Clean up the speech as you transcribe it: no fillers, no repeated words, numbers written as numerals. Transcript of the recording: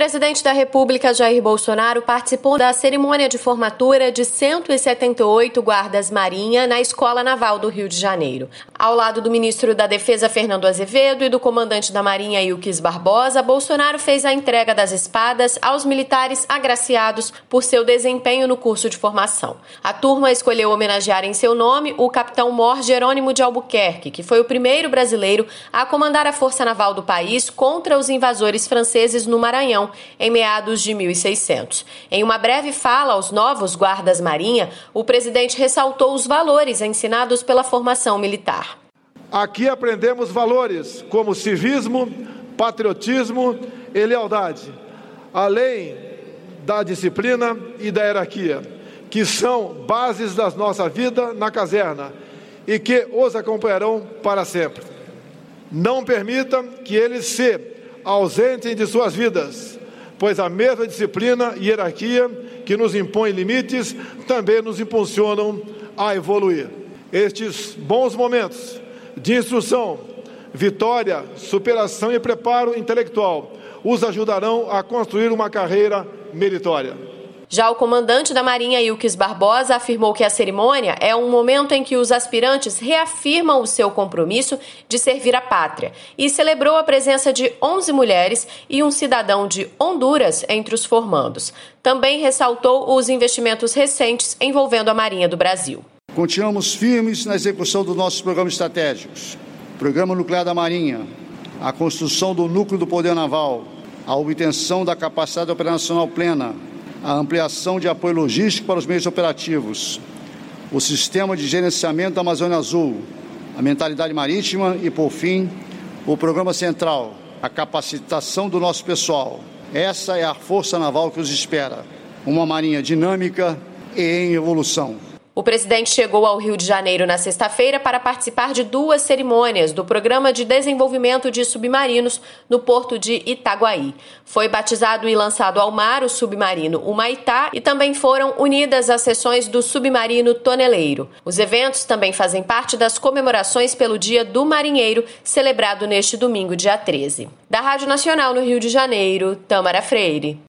presidente da República, Jair Bolsonaro, participou da cerimônia de formatura de 178 guardas-marinha na Escola Naval do Rio de Janeiro. Ao lado do ministro da Defesa, Fernando Azevedo, e do comandante da Marinha, Ilques Barbosa, Bolsonaro fez a entrega das espadas aos militares agraciados por seu desempenho no curso de formação. A turma escolheu homenagear em seu nome o capitão-mor Jerônimo de Albuquerque, que foi o primeiro brasileiro a comandar a Força Naval do país contra os invasores franceses no Maranhão, em meados de 1600. Em uma breve fala aos novos guardas-marinha, o presidente ressaltou os valores ensinados pela formação militar. Aqui aprendemos valores como civismo, patriotismo e lealdade, além da disciplina e da hierarquia, que são bases da nossa vida na caserna e que os acompanharão para sempre. Não permita que eles se ausentem de suas vidas, pois a mesma disciplina e hierarquia que nos impõe limites também nos impulsionam a evoluir. Estes bons momentos de instrução, vitória, superação e preparo intelectual os ajudarão a construir uma carreira meritória. Já o comandante da Marinha, Ilques Barbosa, afirmou que a cerimônia é um momento em que os aspirantes reafirmam o seu compromisso de servir a pátria e celebrou a presença de 11 mulheres e um cidadão de Honduras entre os formandos. Também ressaltou os investimentos recentes envolvendo a Marinha do Brasil. Continuamos firmes na execução dos nossos programas estratégicos, Programa Nuclear da Marinha, a construção do núcleo do poder naval, a obtenção da capacidade operacional plena, a ampliação de apoio logístico para os meios operativos, o sistema de gerenciamento da Amazônia Azul, a mentalidade marítima e, por fim, o programa central, a capacitação do nosso pessoal. Essa é a força naval que os espera, uma marinha dinâmica e em evolução. O presidente chegou ao Rio de Janeiro na sexta-feira para participar de 2 cerimônias do Programa de Desenvolvimento de Submarinos no porto de Itaguaí. Foi batizado e lançado ao mar o submarino Humaitá e também foram unidas as seções do submarino Toneleiro. Os eventos também fazem parte das comemorações pelo Dia do Marinheiro, celebrado neste domingo, dia 13. Da Rádio Nacional no Rio de Janeiro, Tâmara Freire.